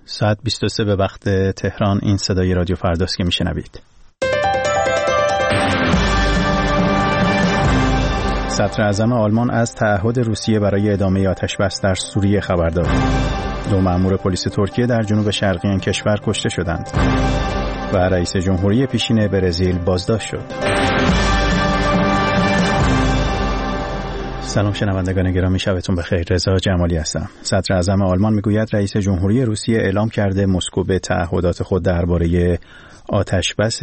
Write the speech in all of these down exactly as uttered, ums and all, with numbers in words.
ساعت بیست و سه به وقت تهران. این صدای رادیو فرداست که میشنوید. صدر اعظم آلمان از تعهد روسیه برای ادامه آتش‌بس در سوریه خبر داد. دو مأمور پلیس ترکیه در جنوب شرقی این کشور کشته شدند و رئیس جمهوری پیشین برزیل بازداشت شد. سلام شنوندگان گرامی، شبتون بخیر. رضا جمالی هستم. صدر اعظم آلمان میگوید رئیس جمهوری روسیه اعلام کرده مسکو به تعهدات خود درباره آتش‌بس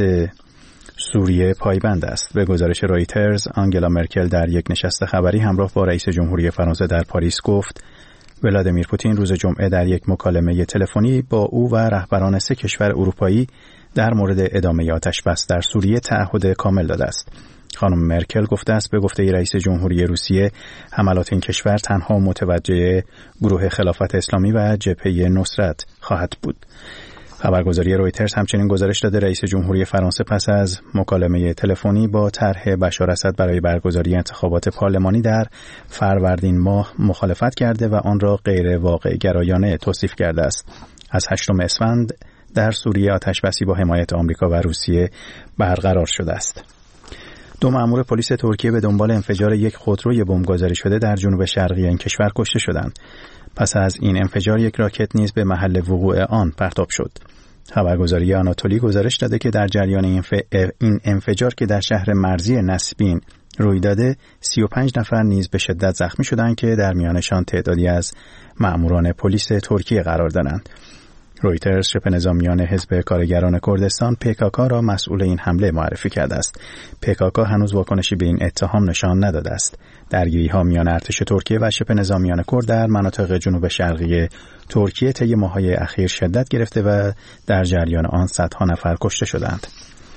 سوریه پایبند است. به گزارش رایترز، آنگلا مرکل در یک نشست خبری همراه با رئیس جمهوری فرانسه در پاریس گفت ولادیمیر پوتین روز جمعه در یک مکالمه تلفنی با او و رهبران سه کشور اروپایی در مورد ادامه آتش‌بس در سوریه تعهد کامل داده است. خانم مرکل گفته است به گفته رئیس جمهوری روسیه حملات این کشور تنها متوجه گروه خلافت اسلامی و جبهه نصرت خواهد بود. خبرگزاری رویترز همچنین گزارش داده رئیس جمهوری فرانسه پس از مکالمه تلفنی با طرح بشار اسد برای برگزاری انتخابات پارلمانی در فروردین ماه مخالفت کرده و آن را غیر واقع گرایانه توصیف کرده است. از هشتم اسفند در سوریه آتش‌بسی با حمایت آمریکا و روسیه برقرار شده است. دو مأمور پلیس ترکیه به دنبال انفجار یک خودروی بمبگذاری شده در جنوب شرقی این کشور کشته شدند. پس از این انفجار یک راکت نیز به محل وقوع آن پرتاب شد. خبرگزاری آناتولی گزارش داده که در جریان این انفجار که در شهر مرزی نسبین روی داده سی و پنج نفر نیز به شدت زخمی شدند که در میانشان تعدادی از مأموران پلیس ترکیه قرار دارند. رویترز شبه نظامیان حزب کارگران کردستان پیکاکا را مسئول این حمله معرفی کرده است. پیکاکا هنوز واکنشی به این اتهام نشان نداده است. درگیری‌ها میان ارتش ترکیه و شبه نظامیان کرد در مناطق جنوب شرقی ترکیه طی ماه‌های اخیر شدت گرفته و در جریان آن صدها نفر کشته شدند.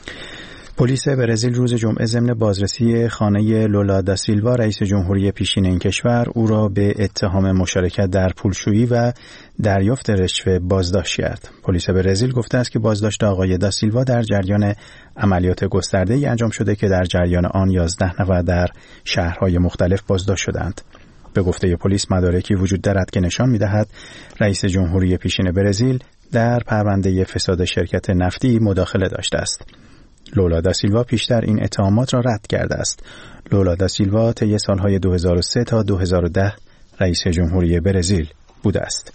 پلیس برزیل روز جمعه ضمن بازرسی خانه لولا دا سیلوا رئیس جمهوری پیشین این کشور او را به اتهام مشارکت در پولشویی و دریافت رشوه بازداشت کرد. پلیس برزیل گفته است که بازداشت آقای دا سیلوا در جریان عملیات گسترده‌ای انجام شده که در جریان آن یازده نفر در شهرهای مختلف بازداشت شدند. به گفته پلیس مدارکی وجود دارد که نشان می‌دهد رئیس جمهوری پیشین برزیل در پرونده فساد شرکت نفتی مداخله داشته است. لولا دا سیلوا پیشتر این اتهامات را رد کرده است. لولا دا سیلوا طی سالهای دو هزار و سه تا دو هزار و ده رئیس جمهوری برزیل بوده است.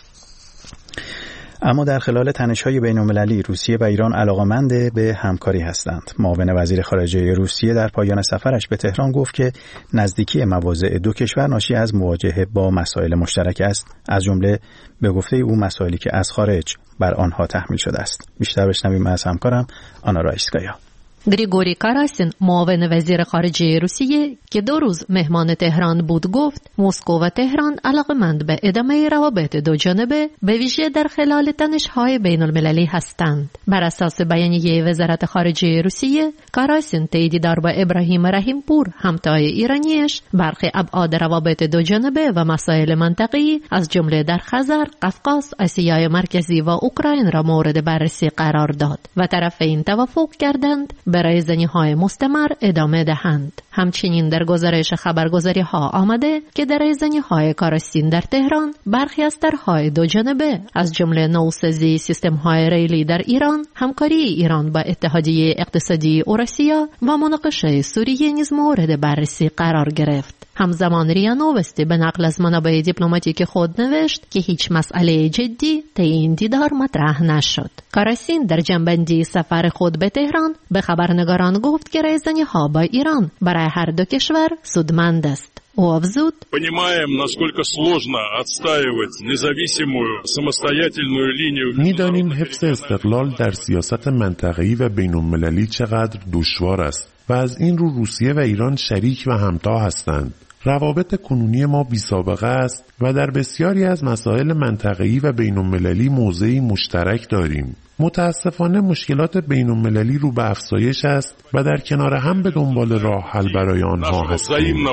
اما در خلال تنش‌های بین‌المللی روسیه و ایران علاقه‌مند به همکاری هستند. معاون وزیر خارجه روسیه در پایان سفرش به تهران گفت که نزدیکی مواضع دو کشور ناشی از مواجهه با مسائل مشترک است، از جمله به گفته او مسائلی که از خارج بر آنها تحمیل شده است. بیشتر بشنویم از همکارم آنا رایسکایا. گریگوری کاراسین معاون وزیر خارجه روسیه که دو روز مهمان تهران بود گفت مسکو و تهران علاقمند به ادامه روابط دو جانبه به ویژه در خلال تنش‌های بین‌المللی هستند. بر اساس بیانیه وزارت خارجه روسیه، کاراسین طی دیدار با ابراهیم رحیم پور همتای ایرانیش برخی ابعاد روابط دو جانبه و مسائل منطقه‌ای از جمله در خزر، قفقاز، آسیای مرکزی و اوکراین را مورد بررسی قرار داد و طرفین توافق کردند برای زنی‌های مستمر ادامه دهند. همچنین در گزارش خبرگزاری‌ها آمده که در زنی‌های کاراسین در تهران برخی از طرح‌های دو جانبه از جمله نوسازی سیستم‌های ریلی در ایران، همکاری ایران با اتحادیه اقتصادی اوراسیا و مناقشه سوریه نیز مورد بررسی قرار گرفت. همزمان ریا نووستی به نقل از منابع دیپلماتیک خود نوشت که هیچ مسئله جدی طی این دیدار مطرح نشد. کاراسین در جنبندی سفر خود به تهران به خبرنگاران گفت که رایزنی‌ها با ایران برای هر دو کشور سودمند است. او افزود: понимаем, насколько сложно отстаивать независимую самостоятельную линию. می‌دانیم حفظ استقلال در سیاست منطقه‌ای و بین‌المللی چقدر دشوار است و از این رو روسیه و ایران شریک و همتا هستند. روابط کنونی ما بی‌سابقه است و در بسیاری از مسائل منطقه‌ای و بین‌المللی موضعی مشترک داریم. متاسفانه مشکلات بین‌المللی رو به افزایش است و در کنار هم به دنبال راه حل برای آنها هستیم.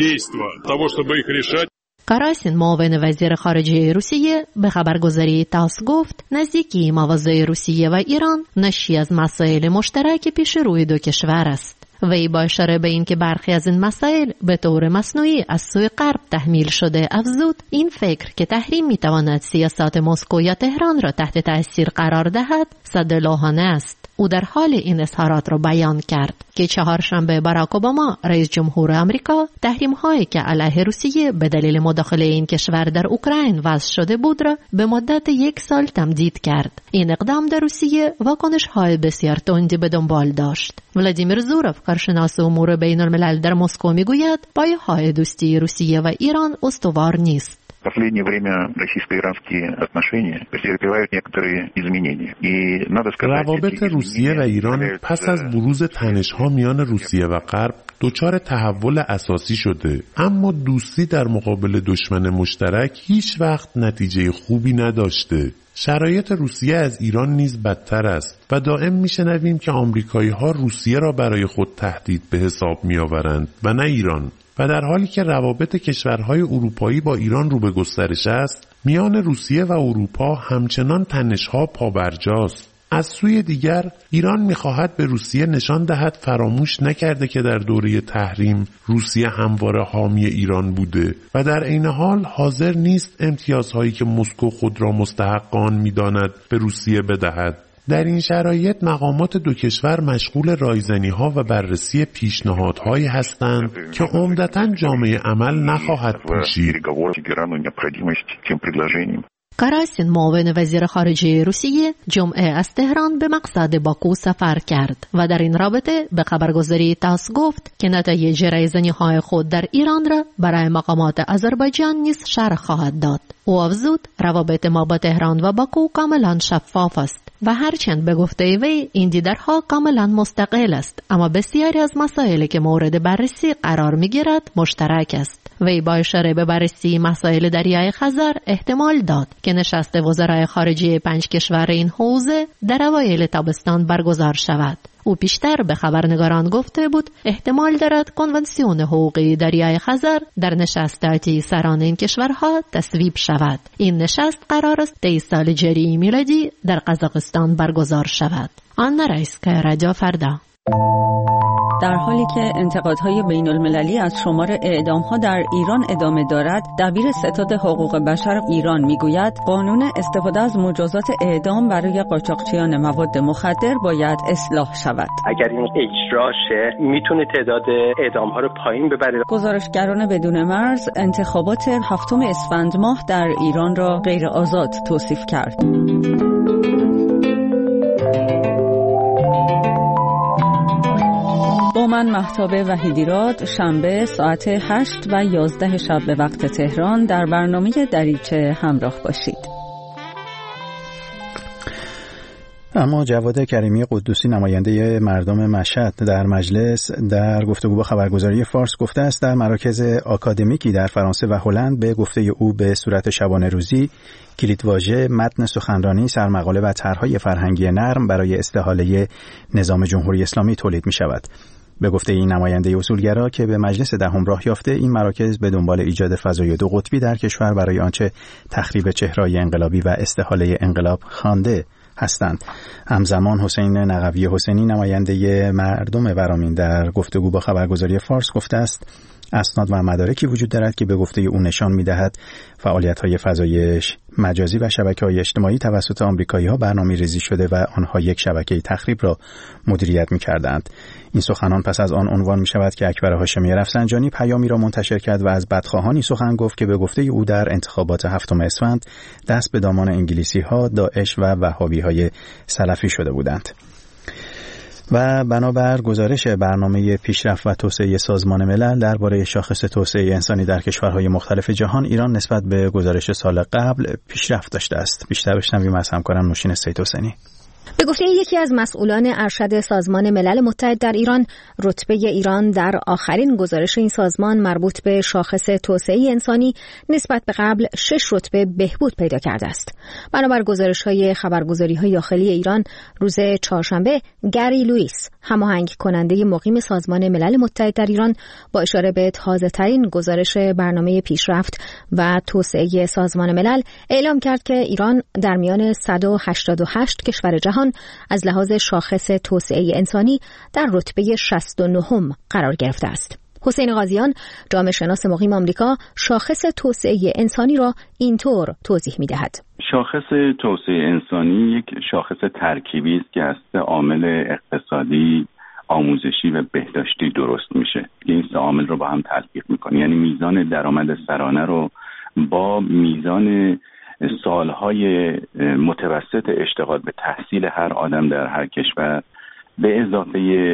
کاراسین معاون وزیر خارجه روسیه به خبرگزاری تاس گفت نزدیکی مواضع روسیه و ایران ناشی از مسائل مشترک پیش روی دو کشور است. وی با اشاره به این که برخی از این مسائل به طور مصنوعی از سوی غرب تحمیل شده افزود این فکر که تحریم میتواند سیاست مسکو یا تهران را تحت تأثیر قرار دهد سدلاهانه است. او در حال این اظهارات را بیان کرد که چهارشنبه باراک اوباما رئیس جمهور آمریکا تحریم هایی که علیه روسیه به دلیل مداخله این کشور در اوکراین وضع شده بود را به مدت یک سال تمدید کرد. این اقدام در روسیه واکنش های بسیار تندی به دنبال داشت. ولادیمیر زوروف کارشناس امور بین الملل در مسکو میگوید پایه‌های دوستی روسیه و ایران استوار نیست. В последнее время российско-иранские отношения претерпевают некоторые изменения. И надо сказать, روابط روسیه و ایران پس از بروز تنش‌ها میان روسیه و غرب دچار تحول اساسی شده، اما دوستی در مقابل دشمن مشترک هیچ وقت نتیجه خوبی نداشته. شرایط روسیه از ایران نیز بدتر است و دائم میشنویم که آمریکایی‌ها روسیه را برای خود تهدید به حساب می‌آورند و نه ایران. و در حالی که روابط کشورهای اروپایی با ایران رو به گسترش است، میان روسیه و اروپا همچنان تنش‌ها پابرجاست. از سوی دیگر ایران می‌خواهد به روسیه نشان دهد فراموش نکرده که در دوره تحریم روسیه همواره حامی ایران بوده و در عین حال حاضر نیست امتیازهایی که مسکو خود را مستحق آن می‌داند به روسیه بدهد. در این شرایط مقامات دو کشور مشغول رایزنی‌ها و بررسی پیشنهادهایی هستند که عمدتاً جامعه عمل نخواهد پوشید. کاراسین معاون وزیر خارجه روسیه جمعه از تهران به مقصد باکو سفر کرد و در این رابطه به خبرگزاری تاس گفت که نتایج رایزنی‌های خود در ایران را برای مقامات آذربایجان نیز شرح خواهد داد. او افزود روابط ما با تهران و باکو کاملا شفاف است و هرچند به گفته وی این دیدارها کاملا مستقل است، اما بسیاری از مسائلی که مورد بررسی قرار می‌گیرد مشترک است. وی با اشاره به بررسی مسائل دریای خزر احتمال داد که نشست وزرای خارجه پنج کشور این حوزه در اوایل تابستان برگزار شود. او پیشتر به خبرنگاران گفته بود احتمال دارد کنونسیون حقوقی دریای خزر در نشست آتی سران این کشورها تصویب شود. این نشست قرار است طی سال جاری میلادی در قزاقستان برگزار شود. آن رئیس که رادیو فردا. در حالی که انتقادهای بین المللی از شمار اعدامها در ایران ادامه دارد، دبیر ستاد حقوق بشر ایران میگوید قانون استفاده از مجازات اعدام برای قاچاقچیان مواد مخدر باید اصلاح شود. اگر این اجرا شه میتونه تعداد اعدامها رو پایین ببره. گزارشگران بدون مرز انتخابات هفتم اسفند ماه در ایران را غیر آزاد توصیف کرد. با من مهتاب وحیدیراد شنبه ساعت هشت و یازده شب به وقت تهران در برنامه دریچه همراه باشید. اما جواد کریمی قدوسی نماینده مردم مشهد در مجلس در گفتگو با خبرگزاری فارس گفته است در مراکز آکادمیکی در فرانسه و هلند به گفته او به صورت شبانه روزی کلیدواژه، متن سخنرانی، سرمقاله و طرح‌های فرهنگی نرم برای استحاله نظام جمهوری اسلامی تولید می شود. به گفته این نماینده اصولگرا که به مجلس دهم راه یافته، این مراکز به دنبال ایجاد فضای دو قطبی در کشور برای آنچه تخریب چهره‌های انقلابی و استحاله انقلاب خوانده هستند. همزمان حسین نقوی حسینی نماینده مردم ورامین در گفتگو با خبرگزاری فارس گفته است اسناد و مدارکی وجود دارد که به گفته او نشان می‌دهد فعالیت‌های فضای مجازی و شبکه‌های اجتماعی توسط آمریکایی‌ها برنامه‌ریزی شده و آنها یک شبکه تخریب را مدیریت می‌کردند. این سخنان پس از آن عنوان می‌شود که اکبر هاشمی رفسنجانی پیامی را منتشر کرد و از بدخواهانی سخن گفت که به گفته او در انتخابات هفتم اسفند دست به دامان انگلیسی‌ها، داعش و وهابی‌های سلفی شده بودند. و بنابر گزارش برنامه پیشرفت و توسعه سازمان ملل درباره شاخص توسعه انسانی در کشورهای مختلف جهان، ایران نسبت به گزارش سال قبل پیشرفت داشته است. بیشتر بشنویم از همکارم نوشین سیدحسینی. به گفته یکی از مسئولان ارشد سازمان ملل متحد در ایران، رتبه ایران در آخرین گزارش این سازمان مربوط به شاخص توسعه انسانی نسبت به قبل شش رتبه بهبود پیدا کرده است. بنابر گزارش‌های خبرگزاری‌های داخلی ایران روز چهارشنبه، گری لوئیس، هماهنگ کننده مقیم سازمان ملل متحد در ایران، با اشاره به تازه‌ترین گزارش برنامه پیشرفت و توسعه سازمان ملل اعلام کرد که ایران در میان صد و هشتاد و هشت کشور جهان از لحاظ شاخص توسعه انسانی در رتبه شصت و نهم قرار گرفته است. حسین قاضیان، جامعه شناس مقیم آمریکا، شاخص توسعه انسانی را اینطور توضیح می‌دهد. شاخص توسعه انسانی یک شاخص ترکیبی است که از سه عامل اقتصادی، آموزشی و بهداشتی درست میشه. این سه عامل رو با هم تطبیق میکنه، یعنی میزان درآمد سرانه رو با میزان سالهای متوسط اشتغال به تحصیل هر آدم در هر کشور به اضافه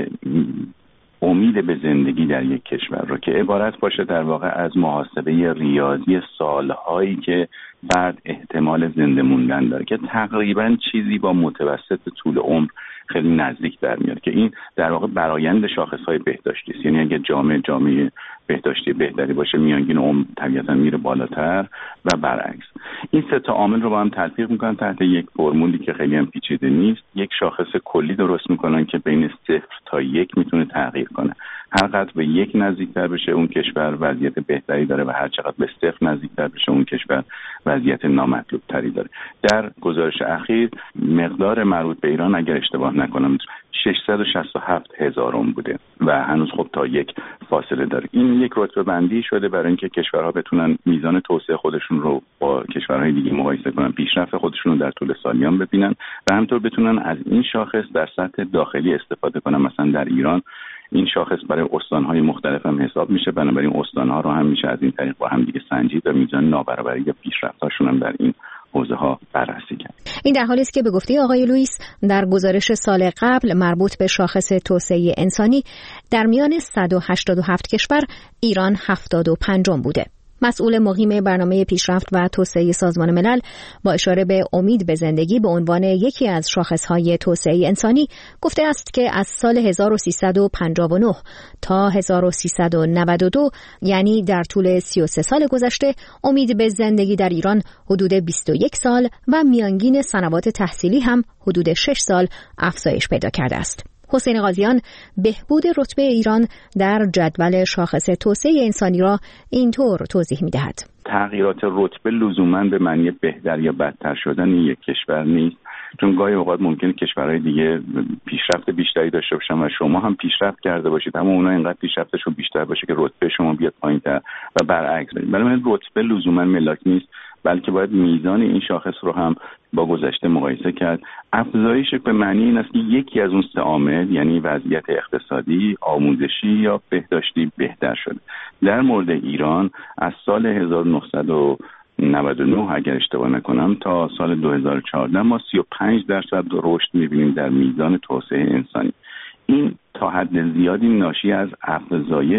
امید به زندگی در یک کشور رو که عبارت باشه در واقع از محاسبه ریاضی سالهایی که بعد احتمال زنده موندن داره که تقریبا چیزی با متوسط طول عمر خیلی نزدیک در میاد که این در واقع برآیند شاخص‌های بهداشتی است. یعنی اگه جامعه جامعه بهداشتی بهتری باشه میانگین عمر طبیعتاً میره بالاتر و برعکس. این سه تا عامل رو با هم تطبیق میکنن تحت یک فرمولی که خیلی هم پیچیده نیست. یک شاخص کلی درست میکنن که بین صفر تا یک میتونه تغییر کنه. هر قدر به یک نزدیکتر بشه اون کشور وضعیت بهتری داره و هر چقدر به صفر نزدیکتر بشه اون کشور وضعیت نامطلوب تری داره. در گزارش اخیر مقدار مربوط به ایران اگر اشتباه نکنم ششصد و شصت و هفت هزارم بوده و هنوز خب تا یک فاصله داره. این یک رتبه بندی شده برای اینکه کشورها بتونن میزان توسعه خودشون رو با کشورهای دیگه مقایسه کنن، پیشرفت خودشون رو در طول سالیان ببینن و همینطور بتونن از این شاخص در سطح داخلی استفاده کنن. مثلا در ایران این شاخص برای استان‌های مختلف هم حساب میشه، بنابراین استان‌ها رو هم میشه از این طریق با هم دیگه سنجید و میزان نابرابری یا پیشرفت‌هاشون هم در این حوزه ها بررسی کرد. این در حالی است که به گفته آقای لوئیس در گزارش سال قبل مربوط به شاخص توسعه انسانی در میان صد و هشتاد و هفت کشور ایران هفتاد و پنجم بوده. مسئول مقیم برنامه پیشرفت و توسعه سازمان ملل با اشاره به امید به زندگی به عنوان یکی از شاخص‌های توسعه انسانی گفته است که از سال هزار و سیصد و پنجاه و نه تا هزار و سیصد و نود و دو یعنی در طول سی و سه سال گذشته امید به زندگی در ایران حدود بیست و یک سال و میانگین سنوات تحصیلی هم حدود شش سال افزایش پیدا کرده است. حسین قاضیان بهبود رتبه ایران در جدول شاخص توسعه انسانی را اینطور توضیح می‌دهد. تغییرات رتبه لزوماً به معنی بهتر یا بدتر شدن یک کشور نیست، چون گاهی اوقات ممکنه کشورهای دیگه پیشرفت بیشتری داشته باشن و شما هم پیشرفت کرده باشید اما اونها اینقدر پیشرفتشون بیشتر باشه که رتبه شما بیاد پایین‌تر و برعکس. بنابراین رتبه لزوماً ملاک نیست، بلکه باید میزان این شاخص رو هم با گذشته مقایسه کرد. افزایش به معنی این است که یکی از اون سه عامل یعنی وضعیت اقتصادی، آموزشی یا بهداشتی بهتر شده. در مورد ایران از سال هزار و نهصد و نود و نه اگر اشتباه نکنم تا سال دو هزار و چهارده ما سی و پنج درصد رشد می‌بینیم در میزان توسعه انسانی. این تا حد زیادی ناشی از افزایش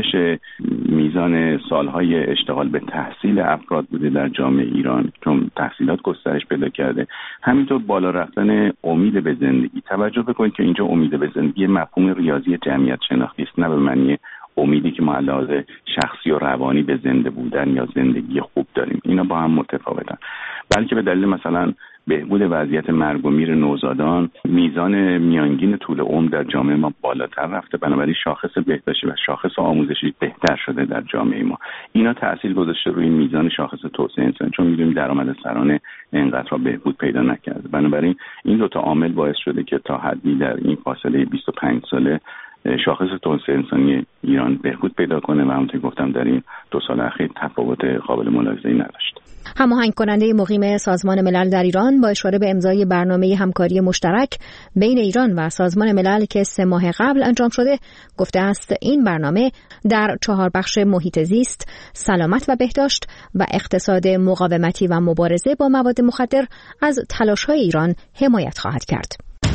میزان سالهای اشتغال به تحصیل افراد بوده در جامعه ایران، چون تحصیلات گسترش پیدا کرده. همینطور بالا رفتن امید به زندگی. توجه بکنید که اینجا امید به زندگی مفهوم ریاضی جمعیت شناختی است، نه به معنی امیدی که ما علاوه شخصی و روانی به زنده بودن یا زندگی خوب داریم. اینا با هم متفاوتن، بلکه به دلیل مثلا بهبود وضعیت مرگ و میر نوزادان، میزان میانگین طول عمر در جامعه ما بالاتر رفته، بنابراین شاخص بهداشتی و شاخص آموزشی بهتر شده در جامعه ما. اینا تأثیر گذاشته روی میزان شاخص توسعه انسانی، چون می‌دونیم درآمد سرانه اینقدر بهبود پیدا نکرده. بنابراین این دو تا عامل باعث شده که تا حدی در این فاصله بیست و پنج ساله شاخص توسعه انسانی ایران بهبود پیدا کنه و همونطور گفتم در این دو سال اخیر تفاوت قابل ملاحظه‌ای نداشت. هماهنگ کننده مقیم سازمان ملل در ایران با اشاره به امضای برنامه همکاری مشترک بین ایران و سازمان ملل که سه ماه قبل انجام شده گفته است این برنامه در چهار بخش محیط زیست، سلامت و بهداشت و اقتصاد مقاومتی و مبارزه با مواد مخدر از تلاش‌های ایران حمایت خواهد کرد.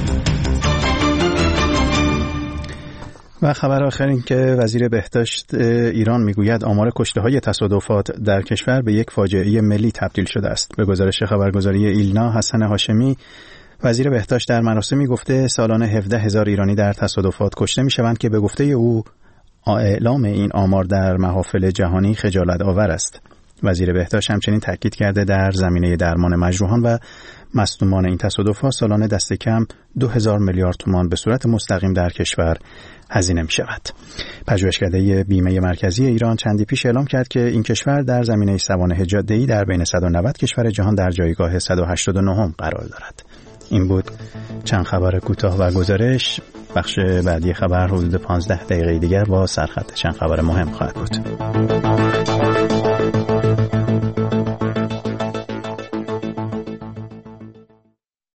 و خبر آخر این که وزیر بهداشت ایران میگوید آمار کشته‌های تصادفات در کشور به یک فاجعه ملی تبدیل شده است. به گزارش خبرگزاری ایلنا، حسن هاشمی وزیر بهداشت در مراسمی گفته سالانه هفده هزار ایرانی در تصادفات کشته میشوند که به گفته او اعلام این آمار در محافل جهانی خجالت آور است. وزیر بهداشت همچنین تاکید کرده در زمینه درمان مجروحان و مصدومان این تصادفات سالانه دست کم دو هزار میلیارد تومان به صورت مستقیم در کشور هزینه می شود. پژوهشکده بیمه مرکزی ایران چندی پیش اعلام کرد که این کشور در زمینه سوانح جاده‌ای در بین صد و نود کشور جهان در جایگاه صد و هشتاد و نه قرار دارد. این بود چند خبر کوتاه و گزارش. بخش بعدی خبر حدود پانزده دقیقه دیگر با سرخط چند خبر مهم خواهد بود.